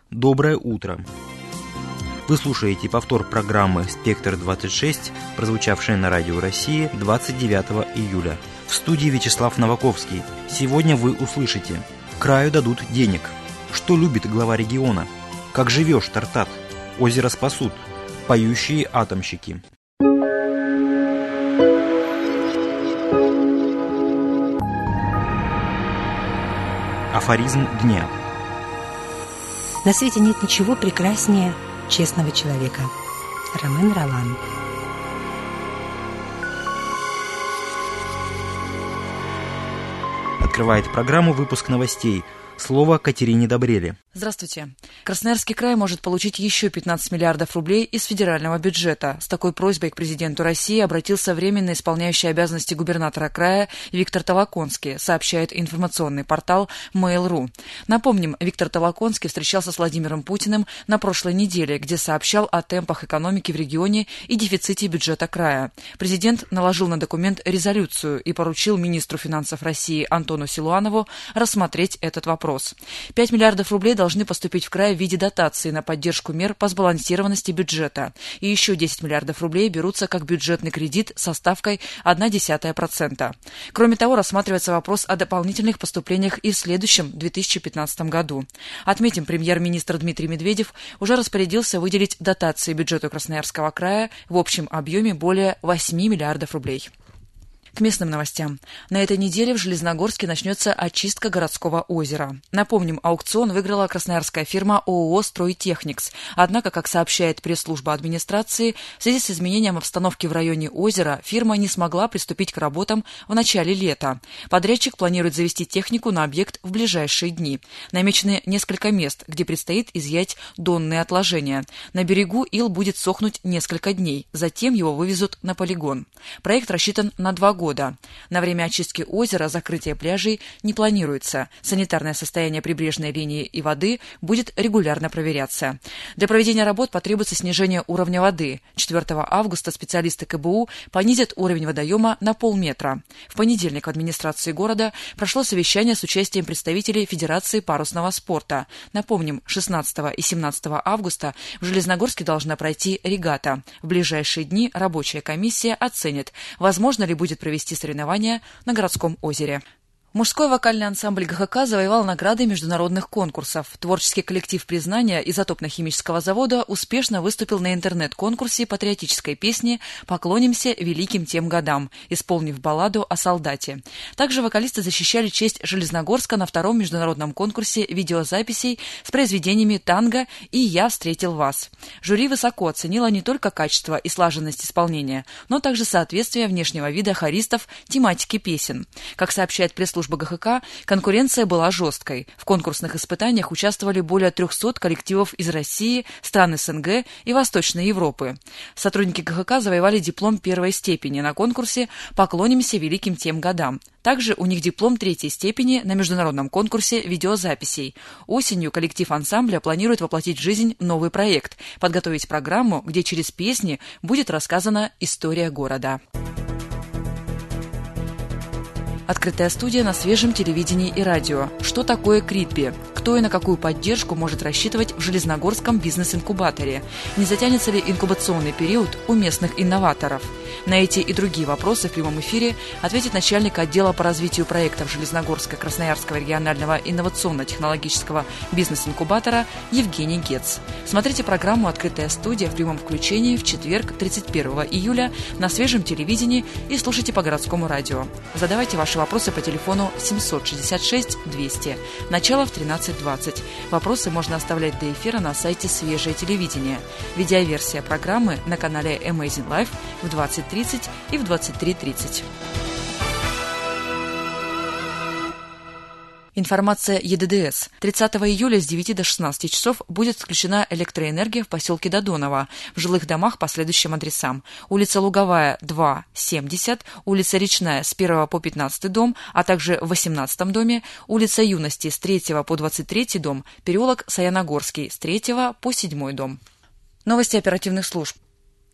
Доброе утро! Вы слушаете повтор программы «Спектр-26», прозвучавшей на Радио России 29 июля. В студии Вячеслав Новаковский. Сегодня вы услышите: краю дадут денег. Что любит глава региона? Как живешь, Тартат? Озеро спасут. Поющие атомщики. Афоризм дня. На свете нет ничего прекраснее честного человека. Ромен Ролан. Открывает программу выпуск новостей. Слово Катерине Добрели. Здравствуйте. Красноярский край может получить еще 15 миллиардов рублей из федерального бюджета. С такой просьбой к президенту России обратился временно исполняющий обязанности губернатора края Виктор Толоконский, сообщает информационный портал Mail.ru. Напомним, Виктор Толоконский встречался с Владимиром Путиным на прошлой неделе, где сообщал о темпах экономики в регионе и дефиците бюджета края. Президент наложил на документ резолюцию и поручил министру финансов России Антону Силуанову рассмотреть этот вопрос. 5 миллиардов рублей должны поступить в край в виде дотации на поддержку мер по сбалансированности бюджета. И еще 10 миллиардов рублей берутся как бюджетный кредит со ставкой 0,1%. Кроме того, рассматривается вопрос о дополнительных поступлениях и в следующем 2015 году. Отметим, премьер-министр Дмитрий Медведев уже распорядился выделить дотации бюджету Красноярского края в общем объеме более 8 миллиардов рублей. К местным новостям. На этой неделе в Железногорске начнется очистка городского озера. Напомним, аукцион выиграла красноярская фирма ООО «Стройтехникс». Однако, как сообщает пресс-служба администрации, в связи с изменением обстановки в районе озера фирма не смогла приступить к работам в начале лета. Подрядчик планирует завести технику на объект в ближайшие дни. Намечены несколько мест, где предстоит изъять донные отложения. На берегу ил будет сохнуть несколько дней, затем его вывезут на полигон. Проект рассчитан на 2 года. На время очистки озера закрытие пляжей не планируется. Санитарное состояние прибрежной линии и воды будет регулярно проверяться. Для проведения работ потребуется снижение уровня воды. 4 августа специалисты КБУ понизят уровень водоема на полметра. В понедельник в администрации города прошло совещание с участием представителей Федерации парусного спорта. Напомним, 16 и 17 августа в Железногорске должна пройти регата. В ближайшие дни рабочая комиссия оценит, возможно ли будет провести соревнования на городском озере. Мужской вокальный ансамбль ГХК завоевал награды международных конкурсов. Творческий коллектив «Признание» изотопно-химического завода успешно выступил на интернет-конкурсе патриотической песни «Поклонимся великим тем годам», исполнив балладу о солдате. Также вокалисты защищали честь Железногорска на 2-м международном конкурсе видеозаписей с произведениями танго и «Я встретил вас». Жюри высоко оценило не только качество и слаженность исполнения, но также соответствие внешнего вида хористов тематике песен. Как сообщает пресс-служба ГХК, конкуренция была жесткой. В конкурсных испытаниях участвовали более 300 коллективов из России, стран СНГ и Восточной Европы. Сотрудники ГХК завоевали диплом 1-й степени на конкурсе «Поклонимся великим тем годам». Также у них диплом 3-й степени на международном конкурсе видеозаписей. Осенью коллектив ансамбля планирует воплотить в жизнь новый проект, подготовить программу, где через песни будет рассказана история города. Открытая студия на свежем телевидении и радио. Что такое КРИТБИ? Кто и на какую поддержку может рассчитывать в Железногорском бизнес-инкубаторе? Не затянется ли инкубационный период у местных инноваторов? На эти и другие вопросы в прямом эфире ответит начальник отдела по развитию проектов Железногорско-Красноярского регионального инновационно-технологического бизнес-инкубатора Евгений Гец. Смотрите программу «Открытая студия» в прямом включении в четверг, 31 июля на свежем телевидении и слушайте по городскому радио. Задавайте ваши вопросы по телефону 766-200. Начало в 13:20. Вопросы можно оставлять до эфира на сайте «Свежее телевидение». Видеоверсия программы на канале Amazing Life в 20:30 и в 23:30. Информация ЕДДС. 30 июля с 9 до 16 часов будет отключена электроэнергия в поселке Додоново, в жилых домах по следующим адресам. Улица Луговая, 2, 70, улица Речная с 1 по 15 дом, а также в 18 доме, улица Юности с 3 по 23 дом, переулок Саяногорский с 3 по 7 дом. Новости оперативных служб.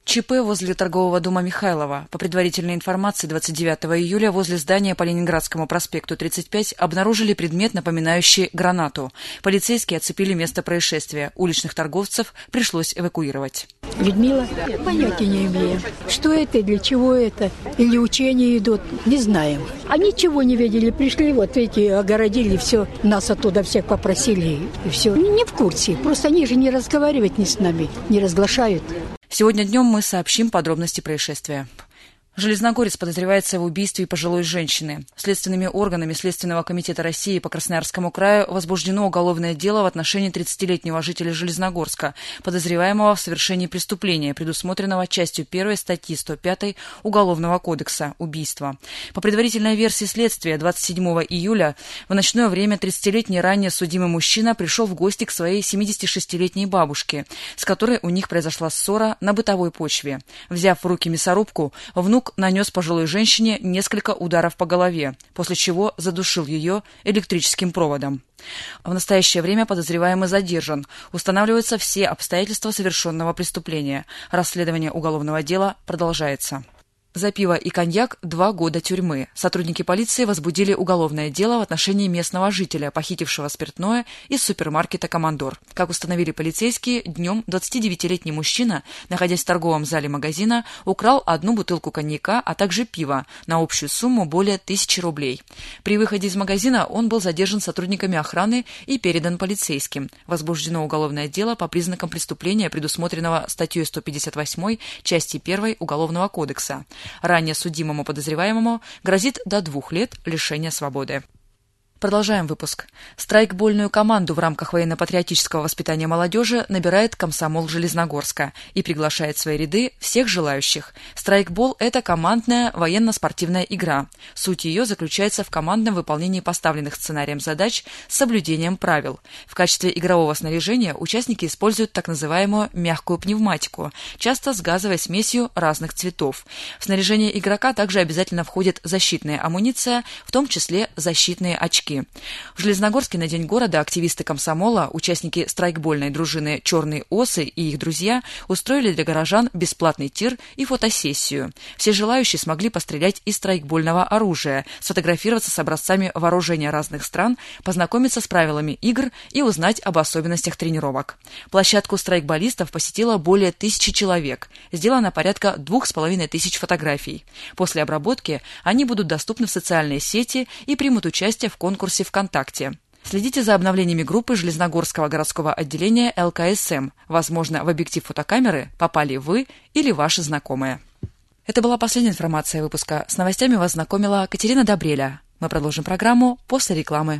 ЧП возле торгового дома Михайлова. По предварительной информации, 29 июля возле здания по Ленинградскому проспекту 35 обнаружили предмет, напоминающий гранату. Полицейские оцепили место происшествия. Уличных торговцев пришлось эвакуировать. Людмила, понятия не имею. Что это, для чего это? Или учения идут, не знаем. А ничего не видели. Пришли, вот эти огородили все. Нас оттуда всех попросили. И все. Не в курсе. Просто они же не разговаривают ни с нами, не разглашают. Сегодня днем мы сообщим подробности происшествия. Железногорец подозревается в убийстве пожилой женщины. Следственными органами Следственного комитета России по Красноярскому краю возбуждено уголовное дело в отношении 30-летнего жителя Железногорска, подозреваемого в совершении преступления, предусмотренного частью 1 статьи 105 Уголовного кодекса «Убийство». По предварительной версии следствия, 27 июля в ночное время 30-летний ранее судимый мужчина пришел в гости к своей 76-летней бабушке, с которой у них произошла ссора на бытовой почве. Взяв в руки мясорубку, внук нанес пожилой женщине несколько ударов по голове, после чего задушил ее электрическим проводом. В настоящее время подозреваемый задержан. Устанавливаются все обстоятельства совершенного преступления. Расследование уголовного дела продолжается. За пиво и коньяк 2 года тюрьмы. Сотрудники полиции возбудили уголовное дело в отношении местного жителя, похитившего спиртное из супермаркета «Командор». Как установили полицейские, днем 29-летний мужчина, находясь в торговом зале магазина, украл 1 бутылку коньяка, а также пива на общую сумму более 1000 рублей. При выходе из магазина он был задержан сотрудниками охраны и передан полицейским. Возбуждено уголовное дело по признакам преступления, предусмотренного статьей 158 части 1 Уголовного кодекса. Ранее судимому подозреваемому грозит до 2 лет лишения свободы. Продолжаем выпуск. Страйкбольную команду в рамках военно-патриотического воспитания молодежи набирает комсомол Железногорска и приглашает в свои ряды всех желающих. Страйкбол – это командная военно-спортивная игра. Суть ее заключается в командном выполнении поставленных сценарием задач с соблюдением правил. В качестве игрового снаряжения участники используют так называемую мягкую пневматику, часто с газовой смесью разных цветов. В снаряжение игрока также обязательно входит защитная амуниция, в том числе защитные очки. В Железногорске на День города активисты комсомола, участники страйкбольной дружины «Черные осы» и их друзья устроили для горожан бесплатный тир и фотосессию. Все желающие смогли пострелять из страйкбольного оружия, сфотографироваться с образцами вооружения разных стран, познакомиться с правилами игр и узнать об особенностях тренировок. Площадку страйкболистов посетило более 1000 человек. Сделано порядка 2500 фотографий. После обработки они будут доступны в социальные сети и примут участие в конкурсе ВКонтакте. Следите за обновлениями группы Железногорского городского отделения ЛКСМ. Возможно, в объектив фотокамеры попали вы или ваши знакомые. Это была последняя информация выпуска. С новостями вас знакомила Катерина Добреля. Мы продолжим программу после рекламы.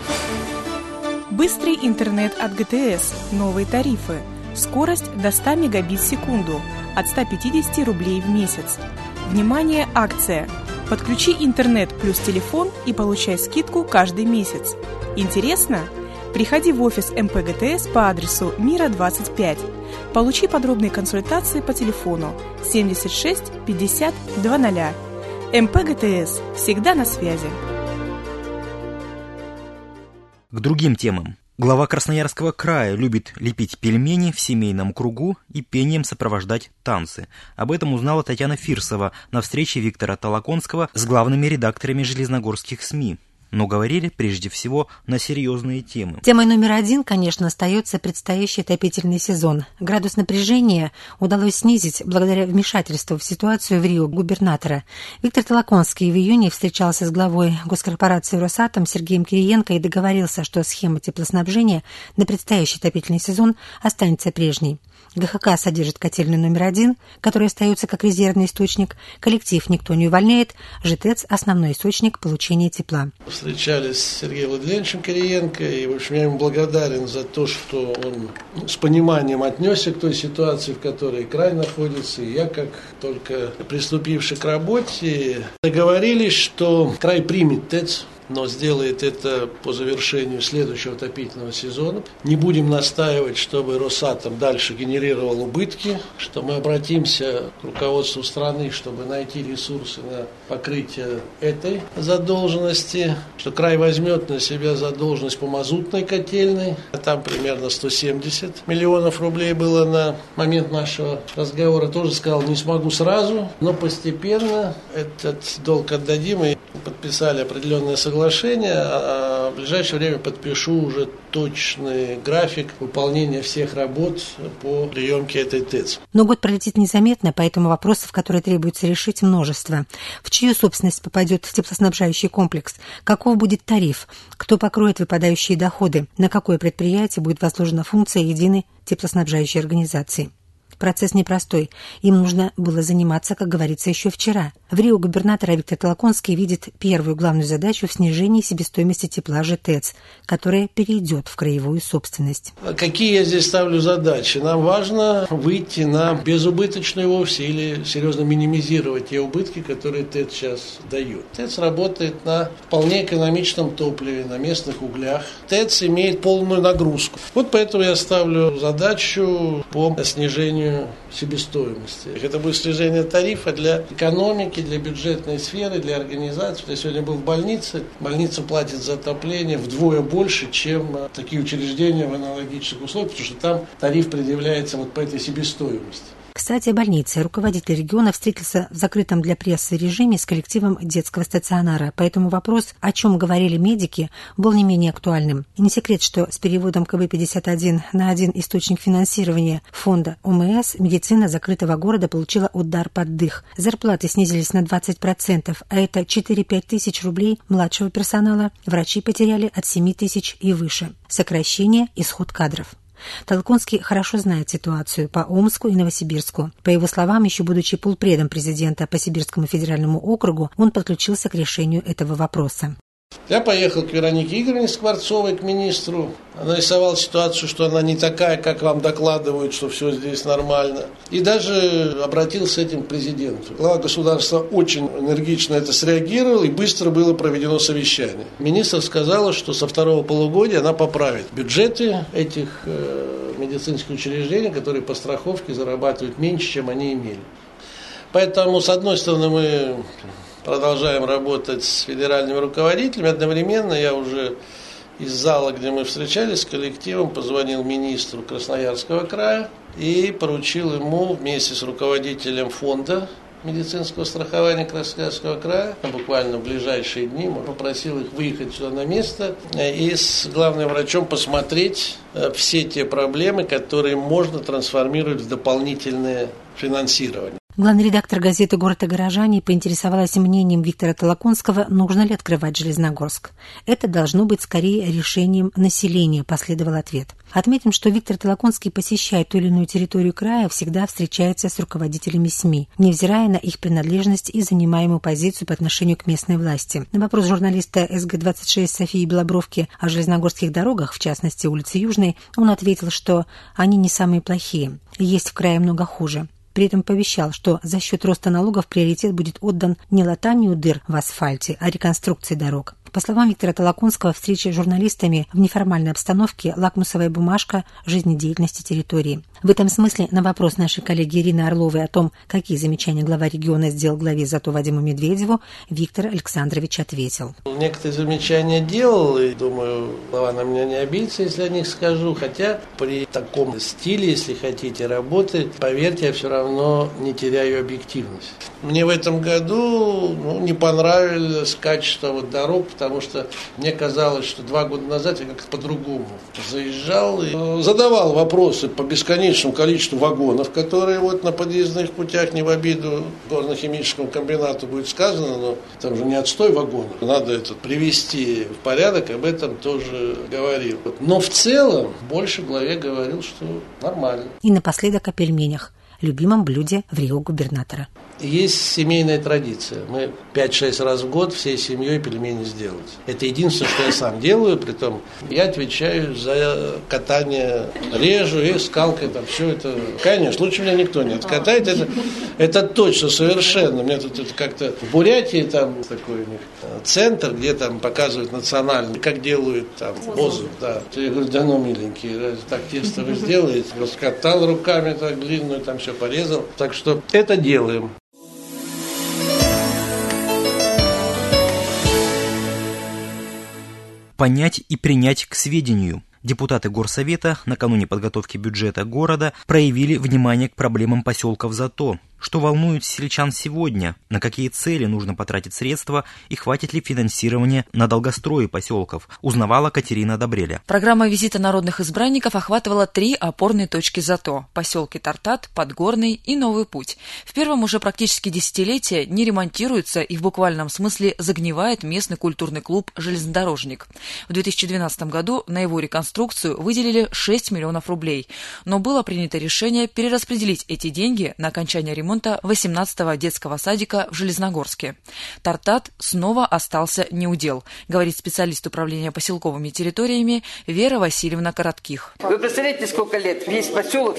Быстрый интернет от ГТС. Новые тарифы. Скорость до 100 мегабит в секунду. От 150 рублей в месяц. Внимание, акция! Подключи интернет плюс телефон и получай скидку каждый месяц. Интересно? Приходи в офис МПГТС по адресу Мира 25. Получи подробные консультации по телефону 76 50 00. МПГТС. Всегда на связи. К другим темам. Глава Красноярского края любит лепить пельмени в семейном кругу и пением сопровождать танцы. Об этом узнала Татьяна Фирсова на встрече Виктора Толоконского с главными редакторами железногорских СМИ. Но говорили прежде всего на серьезные темы. Темой номер 1, конечно, остается предстоящий отопительный сезон. Градус напряжения удалось снизить благодаря вмешательству в ситуацию в Рио губернатора. Виктор Толоконский в июне встречался с главой госкорпорации «Росатом» Сергеем Кириенко и договорился, что схема теплоснабжения на предстоящий отопительный сезон останется прежней. ГХК содержит котельную номер 1, которая остается как резервный источник. Коллектив никто не увольняет. ЖТЭЦ – основной источник получения тепла. Встречались с Сергеем Владимировичем Кириенко, и, в общем, я ему благодарен за то, что он с пониманием отнесся к той ситуации, в которой край находится. И я, как только приступивший к работе, договорились, что край примет ТЭЦ. но сделает это по завершению следующего отопительного сезона. Не будем настаивать, чтобы Росатом дальше генерировал убытки, что мы обратимся к руководству страны, чтобы найти ресурсы на покрытие этой задолженности, что край возьмет на себя задолженность по мазутной котельной, а там примерно 170 миллионов рублей было на момент нашего разговора. Тоже сказал, не смогу сразу, но постепенно этот долг отдадим, и подписали определенное соглашение, а в ближайшее время подпишу уже точный график выполнения всех работ по приемке этой ТЭЦ. Но год пролетит незаметно, поэтому вопросов, которые требуется решить, множество. В чью собственность попадет теплоснабжающий комплекс? Каков будет тариф? Кто покроет выпадающие доходы? На какое предприятие будет возложена функция единой теплоснабжающей организации? Процесс непростой. Им нужно было заниматься, как говорится, еще вчера. В Рио губернатор Виктор Толоконский видит первую главную задачу в снижении себестоимости тепла ЖТЭЦ, которая перейдет в краевую собственность. Какие я здесь ставлю задачи? Нам важно выйти на безубыточную вовсе или серьезно минимизировать те убытки, которые ТЭЦ сейчас дает. ТЭЦ работает на вполне экономичном топливе, на местных углях. ТЭЦ имеет полную нагрузку. Вот поэтому я ставлю задачу по снижению себестоимости. Это будет снижение тарифа для экономики, для бюджетной сферы, для организации. Я сегодня был в больнице. Больница платит за отопление вдвое больше, чем такие учреждения в аналогичных условиях, потому что там тариф предъявляется вот по этой себестоимости. Кстати, о больнице. Руководитель региона встретился в закрытом для прессы режиме с коллективом детского стационара, поэтому вопрос, о чем говорили медики, был не менее актуальным. И не секрет, что с переводом КБ-51 на один источник финансирования фонда ОМС медицина закрытого города получила удар под дых. Зарплаты снизились на 20%, а это 4-5 тысяч рублей младшего персонала. Врачи потеряли от 7 тысяч и выше. Сокращение, исход кадров. Толоконский хорошо знает ситуацию по Омску и Новосибирску. По его словам, еще будучи полпредом президента по Сибирскому федеральному округу, он подключился к решению этого вопроса. Я поехал к Веронике Игоревне Скворцовой, к министру. Она рисовала ситуацию, что она не такая, как вам докладывают, что все здесь нормально. И даже обратился с этим к президенту. Глава государства очень энергично это среагировал, и быстро было проведено совещание. Министр сказала, что со второго полугодия она поправит бюджеты этих медицинских учреждений, которые по страховке зарабатывают меньше, чем они имели. Поэтому, с одной стороны, мы продолжаем работать с федеральными руководителями. Одновременно я уже из зала, где мы встречались с коллективом, позвонил министру Красноярского края и поручил ему вместе с руководителем фонда медицинского страхования Красноярского края, буквально в ближайшие дни, попросил их выехать сюда на место и с главным врачом посмотреть все те проблемы, которые можно трансформировать в дополнительное финансирование. Главный редактор газеты «Город и горожане» поинтересовалась мнением Виктора Толоконского, нужно ли открывать Железногорск. Это должно быть скорее решением населения, последовал ответ. Отметим, что Виктор Толоконский, посещая ту или иную территорию края, всегда встречается с руководителями СМИ, невзирая на их принадлежность и занимаемую позицию по отношению к местной власти. На вопрос журналиста СГ-26 Софии Белобровки о железногорских дорогах, в частности улице Южной, он ответил, что они не самые плохие, есть в крае много хуже. При этом пообещал, что за счет роста налогов приоритет будет отдан не латанию дыр в асфальте, а реконструкции дорог. По словам Виктора Толоконского, встреча с журналистами в неформальной обстановке – лакмусовая бумажка жизнедеятельности территории. В этом смысле на вопрос нашей коллеги Ирины Орловой о том, какие замечания глава региона сделал главе ЗАТО Вадиму Медведеву, Виктор Александрович ответил. Некоторые замечания делал, и думаю, глава на меня не обидится, если о них скажу. Хотя при таком стиле, если хотите, работы, поверьте, я все равно не теряю объективность. Мне в этом году не понравилось качество дорог, потому что мне казалось, что 2 года назад я как-то по-другому заезжал и задавал вопросы по бесконечному количеству вагонов, которые на подъездных путях, не в обиду горно-химическому комбинату будет сказано, но там же не отстой вагонов. Надо это привести в порядок, об этом тоже говорил. Но в целом больше главе говорил, что нормально. И напоследок о пельменях, любимом блюде в Рио губернатора. есть семейная традиция. Мы 5-6 раз в год всей семьей пельмени сделать. Это единственное, что я сам делаю, притом я отвечаю за катание, режу и скалкой там все это. Конечно, лучше меня никто не откатает. Это точно, совершенно. У меня тут это как-то в Бурятии там такой у них центр, где там показывают национальный, как делают там бозу. Да. Я говорю, да ну, миленький, так тесто вы сделаете. Раскатал руками так длинную, там все порезал. Так что это делаем. Понять и принять к сведению. Депутаты Горсовета накануне подготовки бюджета города проявили внимание к проблемам поселков Зато. Что волнует сельчан сегодня? На какие цели нужно потратить средства и хватит ли финансирования на долгострое поселков? Узнавала Катерина Добреля. Программа визита народных избранников охватывала 3 опорные точки Зато – поселки Тартат, Подгорный и Новый Путь. В первом уже практически десятилетие не ремонтируется и в буквальном смысле загнивает местный культурный клуб «Железнодорожник». В 2012 году на его реконструкцию выделили 6 миллионов рублей, но было принято решение перераспределить эти деньги на окончание ремонта 18-го детского садика в Железногорске. Тартат снова остался неудел, говорит специалист управления поселковыми территориями Вера Васильевна Коротких. Вы представляете, сколько лет? Весь поселок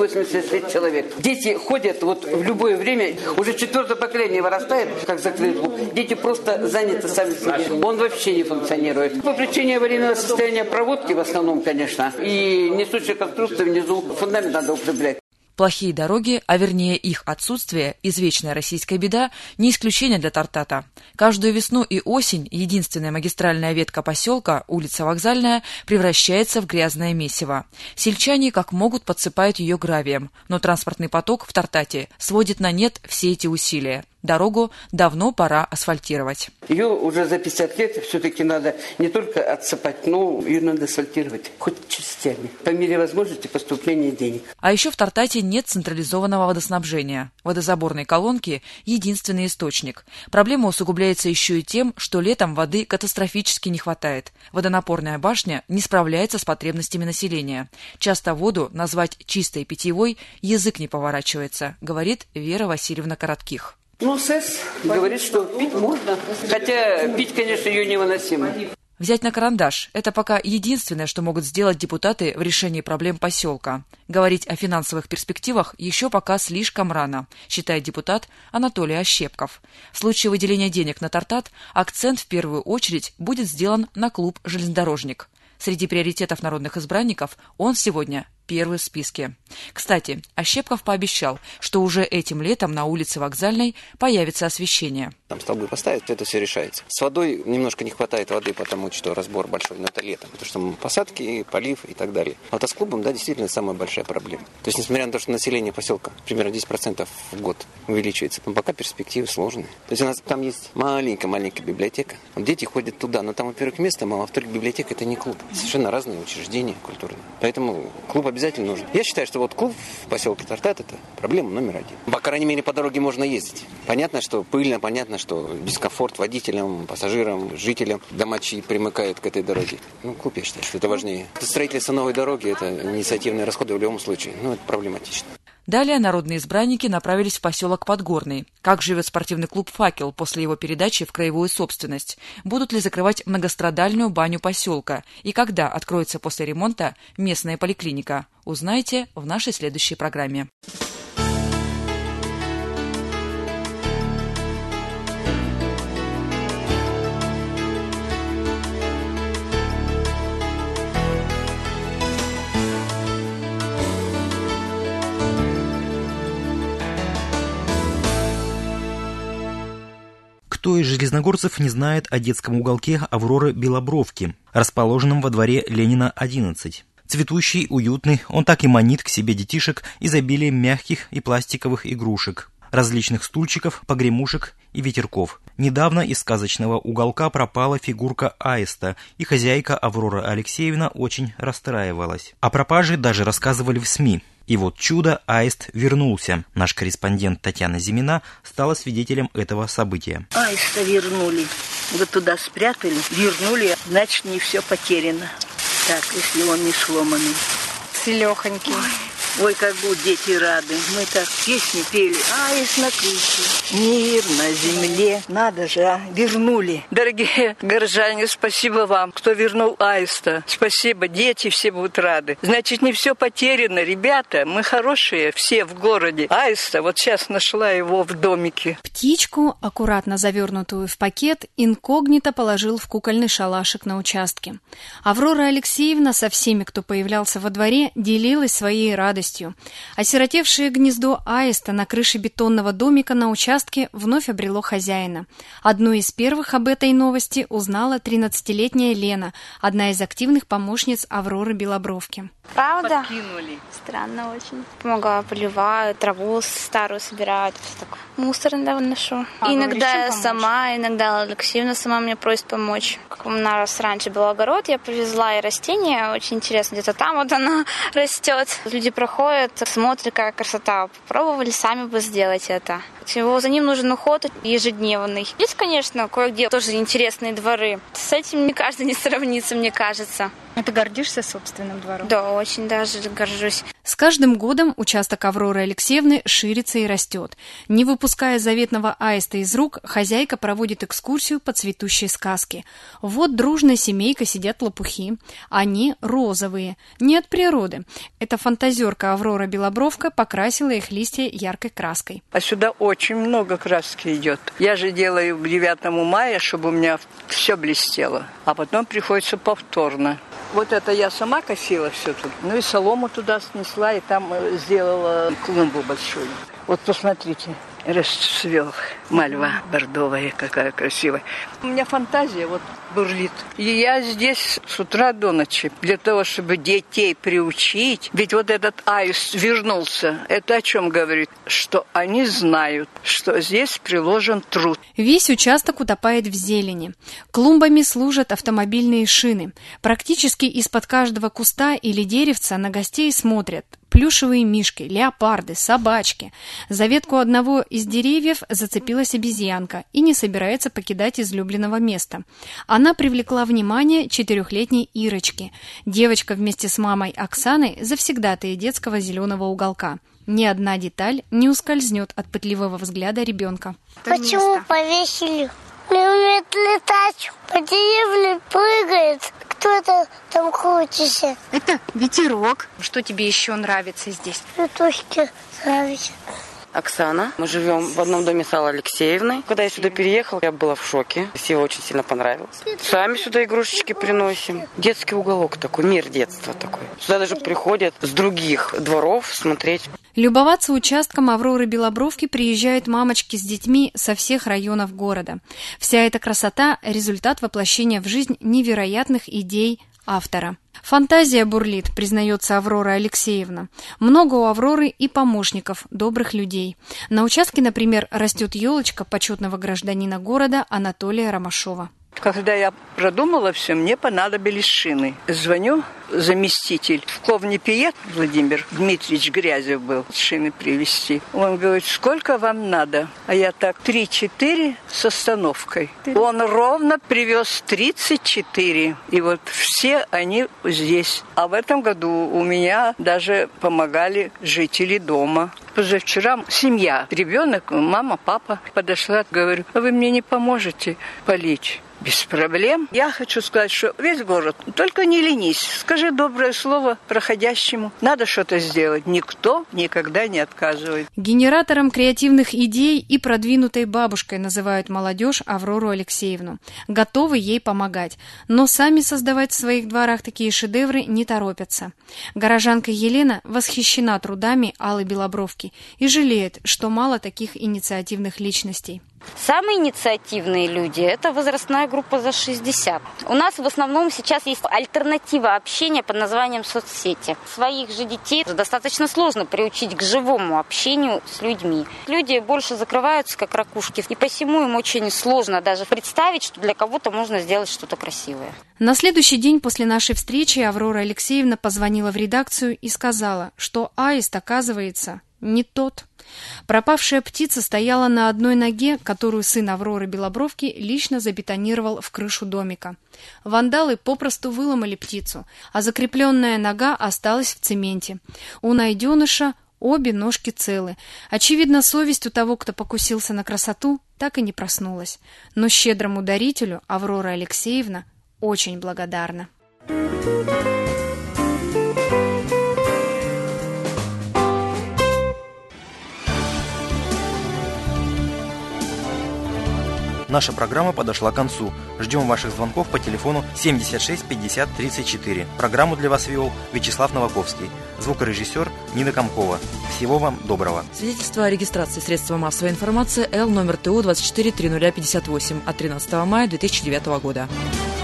686 человек. Дети ходят вот в любое время, уже 4-е поколение вырастает, как закрыт клуб. Дети просто заняты сами себе. Он вообще не функционирует. По причине аварийного состояния проводки в основном, конечно, и несущая конструкция внизу, фундамент надо укреплять. Плохие дороги, а вернее их отсутствие, извечная российская беда, не исключение для Тартата. Каждую весну и осень единственная магистральная ветка поселка, улица Вокзальная, превращается в грязное месиво. Сельчане как могут подсыпают ее гравием, но транспортный поток в Тартате сводит на нет все эти усилия. Дорогу давно пора асфальтировать. Ее уже за 50 лет все-таки надо не только отсыпать, но ее надо асфальтировать, хоть частями, по мере возможности поступления денег. А еще в Тартате нет централизованного водоснабжения. Водозаборные колонки – единственный источник. Проблема усугубляется еще и тем, что летом воды катастрофически не хватает. Водонапорная башня не справляется с потребностями населения. Часто воду назвать чистой питьевой язык не поворачивается, говорит Вера Васильевна Коротких. СЭС говорит, что пить можно, хотя пить, конечно, ее невыносимо. Взять на карандаш – это пока единственное, что могут сделать депутаты в решении проблем поселка. Говорить о финансовых перспективах еще пока слишком рано, считает депутат Анатолий Ощепков. В случае выделения денег на Тартат акцент в первую очередь будет сделан на клуб «Железнодорожник». Среди приоритетов народных избранников он сегодня первый в списке. Кстати, Ощепков пообещал, что уже этим летом на улице Вокзальной появится освещение. Там столбы поставят, это все решается. С водой немножко не хватает воды, потому что разбор большой, но это летом. Потому что посадки, полив и так далее. А вот с клубом, да, действительно самая большая проблема. То есть, несмотря на то, что население поселка примерно 10% в год увеличивается, но пока перспективы сложные. То есть у нас там есть маленькая библиотека. Дети ходят туда, но там, во-первых, места мало, а во-вторых, библиотека это не клуб. Совершенно разные учреждения культурные. Поэтому клуб обязательно нужен. Я считаю, что вот клуб в поселке Тартат это проблема номер 1. По крайней мере, по дороге можно ездить. Понятно, что пыльно, понятно, что дискомфорт водителям, пассажирам, жителям. Домачи примыкают к этой дороге. Клуб, я считаю, что это важнее. Строительство новой дороги, это инициативные расходы в любом случае. Это проблематично. Далее народные избранники направились в поселок Подгорный. Как живет спортивный клуб «Факел» после его передачи в краевую собственность? Будут ли закрывать многострадальную баню поселка? И когда откроется после ремонта местная поликлиника? Узнаете в нашей следующей программе. Кто из железногорцев не знает о детском уголке Авроры Белобровки, расположенном во дворе Ленина, 11. Цветущий, уютный, он так и манит к себе детишек изобилием мягких и пластиковых игрушек, различных стульчиков, погремушек и ветерков. Недавно из сказочного уголка пропала фигурка аиста, и хозяйка Аврора Алексеевна очень расстраивалась. О пропаже даже рассказывали в СМИ. И вот чудо, аист вернулся. Наш корреспондент Татьяна Зимина стала свидетелем этого события. Аиста вернули. Вот туда спрятали, вернули, значит, не все потеряно. Так, если он не сломанный. Целехонький. Ой, как будут дети рады. Мы так песни пели. Аист на крыше, мир на земле. Надо же, вернули. Дорогие горожане, спасибо вам, кто вернул аиста. Спасибо, дети все будут рады. Значит, не все потеряно, ребята. Мы хорошие все в городе. Аиста, вот сейчас нашла его в домике. Птичку, аккуратно завернутую в пакет, инкогнито положил в кукольный шалашик на участке. Аврора Алексеевна со всеми, кто появлялся во дворе, делилась своей радостью. Осиротевшее гнездо аиста на крыше бетонного домика на участке вновь обрело хозяина. Одну из первых об этой новости узнала 13-летняя Лена, одна из активных помощниц Авроры Белобровки. Правда? Подкинули. Странно очень. Помогаю, поливаю, траву старую собираю, все такое. Мусор недавно ношу. Иногда я сама, иногда Алексеевна сама мне просит помочь. Как у нас раньше был огород, я привезла и растения, очень интересно, где-то там вот оно растет. Люди проходят, смотрят, какая красота. Попробовали сами бы сделать это. За ним нужен уход ежедневный. Есть, конечно, кое-где тоже интересные дворы. С этим каждый не сравнится, мне кажется. А ты гордишься собственным двором? Да, очень даже горжусь. С каждым годом участок Авроры Алексеевны ширится и растет. Не выпуская заветного аиста из рук, хозяйка проводит экскурсию по цветущей сказке. Вот дружная семейка сидят лопухи. Они розовые, не от природы. Эта фантазерка Аврора Белобровка покрасила их листья яркой краской. А сюда очень много краски идет. Я же делаю к 9 мая, чтобы у меня все блестело. А потом приходится повторно. Вот это я сама косила все тут. Ну и солому туда снесла, и там сделала клумбу большую. Вот посмотрите, расцвел мальва бордовая, какая красивая. У меня фантазия вот бурлит. И я здесь с утра до ночи для того, чтобы детей приучить. Ведь вот этот аист вернулся. Это о чем говорит? Что они знают, что здесь приложен труд. Весь участок утопает в зелени. Клумбами служат автомобильные шины. Практически из-под каждого куста или деревца на гостей смотрят плюшевые мишки, леопарды, собачки. За ветку одного из деревьев зацепилась обезьянка и не собирается покидать излюбленного места. Она привлекла внимание 4-летней Ирочки. Девочка вместе с мамой Оксаной завсегдатые детского зеленого уголка. Ни одна деталь не ускользнет от пытливого взгляда ребенка. Почему повесили? Не умеет летать, по деревне прыгает. Кто это там крутится? Это ветерок. Что тебе еще нравится здесь? Цветочки нравятся. Оксана. Мы живем в одном доме с Аллой Алексеевной. Когда я сюда переехала, я была в шоке. Красиво, очень сильно понравилось. Сами сюда игрушечки приносим. Детский уголок такой, мир детства такой. Сюда даже приходят с других дворов смотреть. Любоваться участком Авроры Белобровки приезжают мамочки с детьми со всех районов города. Вся эта красота – результат воплощения в жизнь невероятных идей автора. Фантазия бурлит, признается Аврора Алексеевна. Много у Авроры и помощников, добрых людей. На участке, например, растет елочка почетного гражданина города Анатолия Ромашова. Когда я продумала все, мне понадобились шины. Звоню, заместитель в Ковнепиет Владимир Дмитриевич Грязев был, шины привезти. Он говорит, сколько вам надо? А я так, 3-4 с остановкой. Он ровно привез 34. И вот все они здесь. А в этом году у меня даже помогали жители дома. Позавчера семья, ребенок, мама, папа подошла, говорю, а вы мне не поможете полить? Без проблем. Я хочу сказать, что весь город, только не ленись, скажи доброе слово проходящему. Надо что-то сделать. Никто никогда не отказывает. Генератором креативных идей и продвинутой бабушкой называют молодежь Аврору Алексеевну. Готовы ей помогать. Но сами создавать в своих дворах такие шедевры не торопятся. Горожанка Елена восхищена трудами Аллы Белобровки и жалеет, что мало таких инициативных личностей. Самые инициативные люди – это возрастная группа за 60. У нас в основном сейчас есть альтернатива общения под названием соцсети. Своих же детей достаточно сложно приучить к живому общению с людьми. Люди больше закрываются, как ракушки, и посему им очень сложно даже представить, что для кого-то можно сделать что-то красивое. На следующий день после нашей встречи Аврора Алексеевна позвонила в редакцию и сказала, что аист, оказывается, Не тот. Пропавшая птица стояла на одной ноге, которую сын Авроры Белобровки лично забетонировал в крышу домика. Вандалы попросту выломали птицу, а закрепленная нога осталась в цементе. У найденыша обе ножки целы. Очевидно, совесть у того, кто покусился на красоту, так и не проснулась. Но щедрому дарителю Аврора Алексеевна очень благодарна. Наша программа подошла к концу. Ждем ваших звонков по телефону 76 50 34. Программу для вас вел Вячеслав Новаковский. Звукорежиссер Нина Комкова. Всего вам доброго. Свидетельство о регистрации средства массовой информации Л номер ТУ 24 0058 от 13 мая 2009 года.